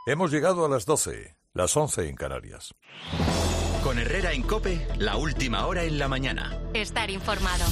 Hemos llegado a las 12, las 11 en Canarias. Con Herrera en COPE, la última hora en la mañana. Estar informado.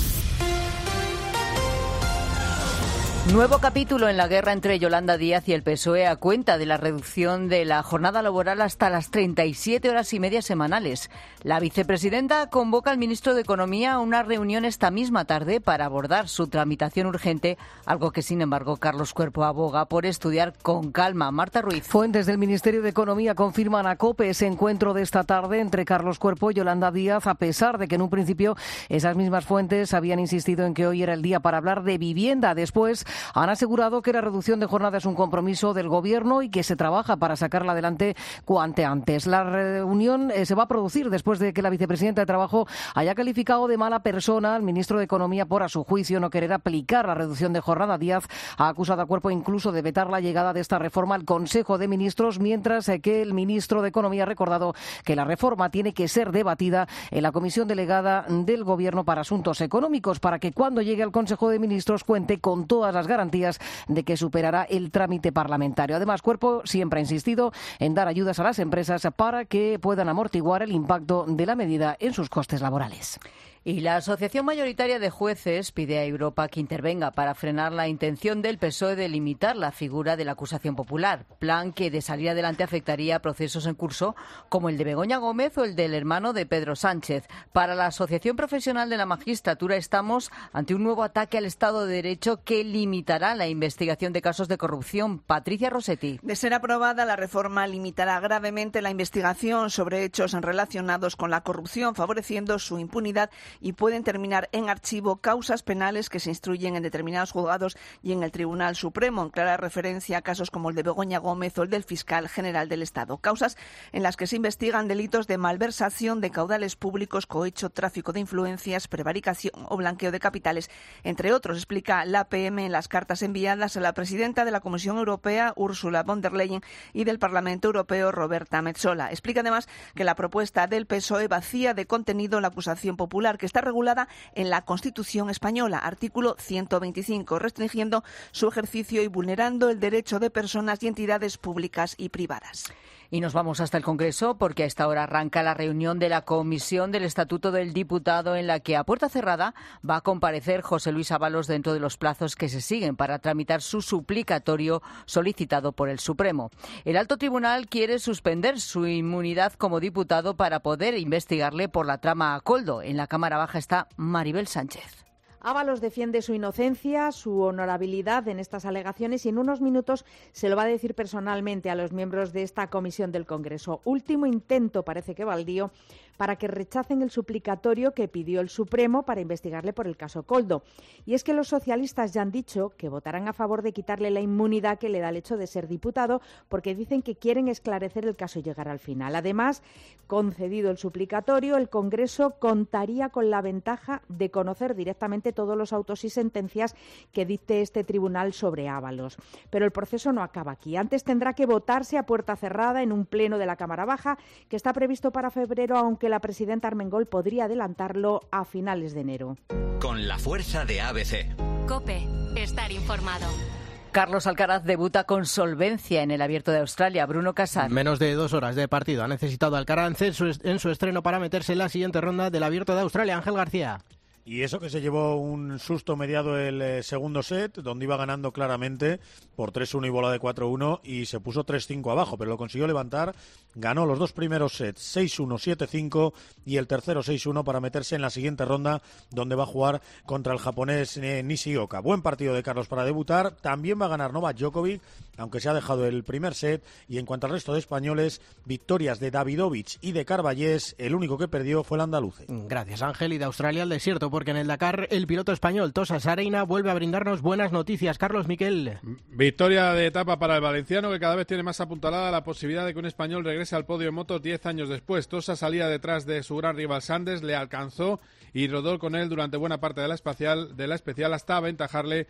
Nuevo capítulo en la guerra entre Yolanda Díaz y el PSOE a cuenta de la reducción de la jornada laboral hasta las 37 horas y media semanales. La vicepresidenta convoca al ministro de Economía a una reunión esta misma tarde para abordar su tramitación urgente, algo que, sin embargo, Carlos Cuerpo aboga por estudiar con calma. Marta Ruiz. Fuentes del Ministerio de Economía confirman a COPE ese encuentro de esta tarde entre Carlos Cuerpo y Yolanda Díaz, a pesar de que en un principio esas mismas fuentes habían insistido en que hoy era el día para hablar de vivienda. Después han asegurado que la reducción de jornada es un compromiso del Gobierno y que se trabaja para sacarla adelante cuanto antes. La reunión se va a producir después de que la vicepresidenta de Trabajo haya calificado de mala persona al ministro de Economía por, a su juicio, no querer aplicar la reducción de jornada. Díaz ha acusado a Cuerpo incluso de vetar la llegada de esta reforma al Consejo de Ministros, mientras que el ministro de Economía ha recordado que la reforma tiene que ser debatida en la Comisión Delegada del Gobierno para Asuntos Económicos, para que cuando llegue al Consejo de Ministros cuente con todas las garantías de que superará el trámite parlamentario. Además, Cuerpo siempre ha insistido en dar ayudas a las empresas para que puedan amortiguar el impacto de la medida en sus costes laborales. Y la Asociación Mayoritaria de Jueces pide a Europa que intervenga para frenar la intención del PSOE de limitar la figura de la acusación popular, plan que de salir adelante afectaría a procesos en curso como el de Begoña Gómez o el del hermano de Pedro Sánchez. Para la Asociación Profesional de la Magistratura estamos ante un nuevo ataque al Estado de Derecho que limitará la investigación de casos de corrupción. Patricia Rossetti. De ser aprobada, la reforma limitará gravemente la investigación sobre hechos relacionados con la corrupción, favoreciendo su impunidad, y pueden terminar en archivo causas penales que se instruyen en determinados juzgados y en el Tribunal Supremo, en clara referencia a casos como el de Begoña Gómez o el del fiscal general del Estado. Causas en las que se investigan delitos de malversación de caudales públicos, cohecho, tráfico de influencias, prevaricación o blanqueo de capitales, entre otros, explica la PM en las cartas enviadas a la presidenta de la Comisión Europea, Ursula von der Leyen, y del Parlamento Europeo, Roberta Metsola. Explica además que la propuesta del PSOE vacía de contenido la acusación popular, que está regulada en la Constitución española, artículo 125, restringiendo su ejercicio y vulnerando el derecho de personas y entidades públicas y privadas. Y nos vamos hasta el Congreso porque a esta hora arranca la reunión de la Comisión del Estatuto del Diputado, en la que a puerta cerrada va a comparecer José Luis Ábalos dentro de los plazos que se siguen para tramitar su suplicatorio solicitado por el Supremo. El Alto Tribunal quiere suspender su inmunidad como diputado para poder investigarle por la trama a Koldo. En la Cámara Baja está Maribel Sánchez. Ábalos defiende su inocencia, su honorabilidad en estas alegaciones y en unos minutos se lo va a decir personalmente a los miembros de esta comisión del Congreso. Último intento, parece que baldío, para que rechacen el suplicatorio que pidió el Supremo para investigarle por el caso Koldo. Y es que los socialistas ya han dicho que votarán a favor de quitarle la inmunidad que le da el hecho de ser diputado, porque dicen que quieren esclarecer el caso y llegar al final. Además, concedido el suplicatorio, el Congreso contaría con la ventaja de conocer directamente todos los autos y sentencias que dicte este tribunal sobre Ábalos. Pero el proceso no acaba aquí. Antes tendrá que votarse a puerta cerrada en un pleno de la Cámara Baja, que está previsto para febrero, aunque la presidenta Armengol podría adelantarlo a finales de enero. Con la fuerza de ABC. COPE. Estar informado. Carlos Alcaraz debuta con solvencia en el Abierto de Australia. Bruno Casar. Menos de 2 horas de partido ha necesitado Alcaraz en su estreno para meterse en la siguiente ronda del Abierto de Australia. Ángel García. Y eso que se llevó un susto mediado el segundo set, donde iba ganando claramente por 3-1 y bola de 4-1, y se puso 3-5 abajo, pero lo consiguió levantar. Ganó los dos primeros sets, 6-1, 7-5, y el tercero 6-1 para meterse en la siguiente ronda, donde va a jugar contra el japonés Nishioka. Buen partido de Carlos para debutar. También va a ganar Novak Djokovic, aunque se ha dejado el primer set. Y en cuanto al resto de españoles, victorias de Davidovich y de Carballés. El único que perdió fue el andaluce. Gracias, Ángel. Y de Australia al desierto, porque en el Dakar el piloto español Tosas Areina vuelve a brindarnos buenas noticias. Carlos Miquel. Victoria de etapa para el valenciano, que cada vez tiene más apuntalada la posibilidad de que un español regrese al podio en motos 10 años después. Tosas salía detrás de su gran rival Sandes, le alcanzó y rodó con él durante buena parte de la especial hasta aventajarle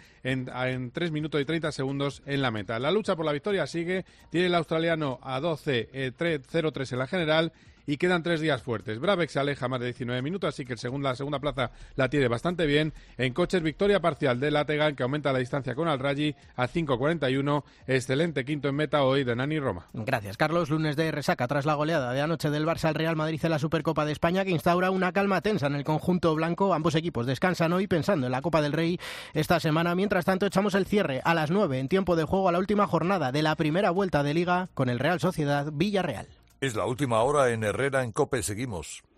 en 3 minutos y 30 segundos en la meta. La lucha por la victoria sigue, tiene el australiano a 12, 0-3 en la general, y quedan 3 días fuertes. Brabec se aleja más de 19 minutos, así que la segunda plaza la tiene bastante bien. En coches, victoria parcial de Lategan, que aumenta la distancia con Al-Rajhi a 5.41. Excelente quinto en meta hoy de Nani Roma. Gracias, Carlos. Lunes de resaca tras la goleada de anoche del Barça al Real Madrid en la Supercopa de España, que instaura una calma tensa en el conjunto blanco. Ambos equipos descansan hoy pensando en la Copa del Rey esta semana. Mientras tanto, echamos el cierre a las 9 en tiempo de juego a la última jornada de la primera vuelta de Liga con el Real Sociedad Villarreal. Es la última hora en Herrera en COPE. Seguimos.